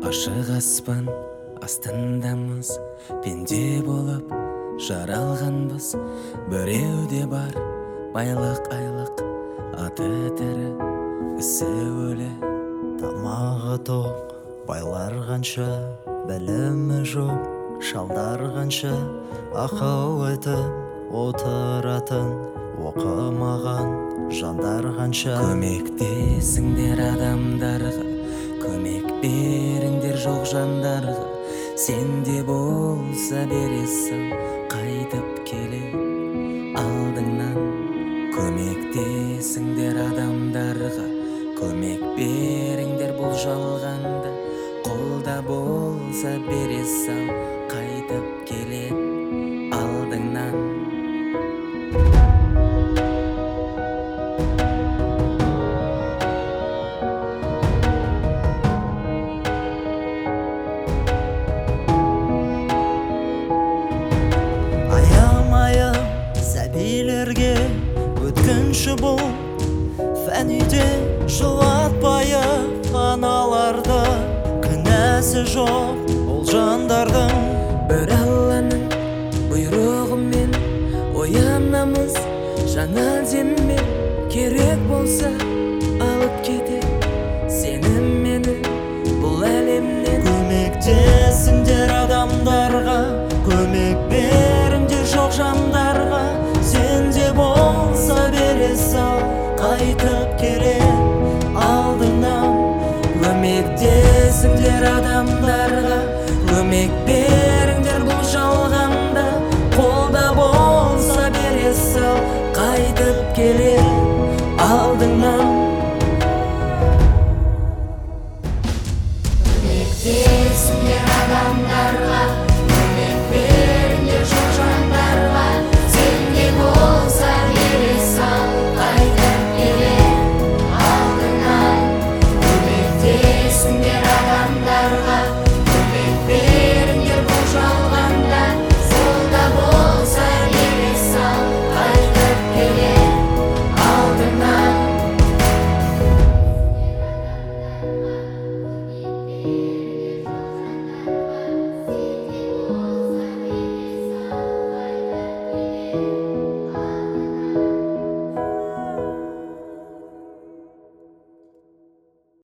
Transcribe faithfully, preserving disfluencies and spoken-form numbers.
Ашық аспан астындамыз, пенде болып жаралғанбыз. Біреуде бар байлық айлық, аты тірі, ісі өлі. Тамағы тоқ байлар қанша, білімі жоқ шалдар қанша. Ақыл айтып отыратын оқымаған жандар қанша. Көмектесіңдер адамдарға, көмек беріңдер жоқ жандарға. Сенде болса бересің, қайтып келе алдыңнан. Көмектесіңдер адамдарға, көмек беріңдер бұл жалғанда. Қолда болса бересің, қайтып келе алдыңнан. Сәбилерге өткінші бұл фәниде жылатпайы аналарды. Кінәсі жоқ ол жандардың. Бір Алланың бұйрығымен оянамыз жаңа деммен. Керек болса алып кете сені мені бұл әлемнен. Көмектесіңдер адамдарға, көмек беріңдер жоқ жандарға. Сенде болса бере сал, қайтып келе алдыңнан. Көмектесіңдер адамдарға, көмек беріңдер бұл жалғанда. Қолда болса бере сал, қайтып келе алдыңнан. Көмектесіңдер адамдарға, көмек беріңдер жоқ жандарға. Сенде болса бере сал, қайтып келе алдыңнан. Көмектесіңдер адамдарға.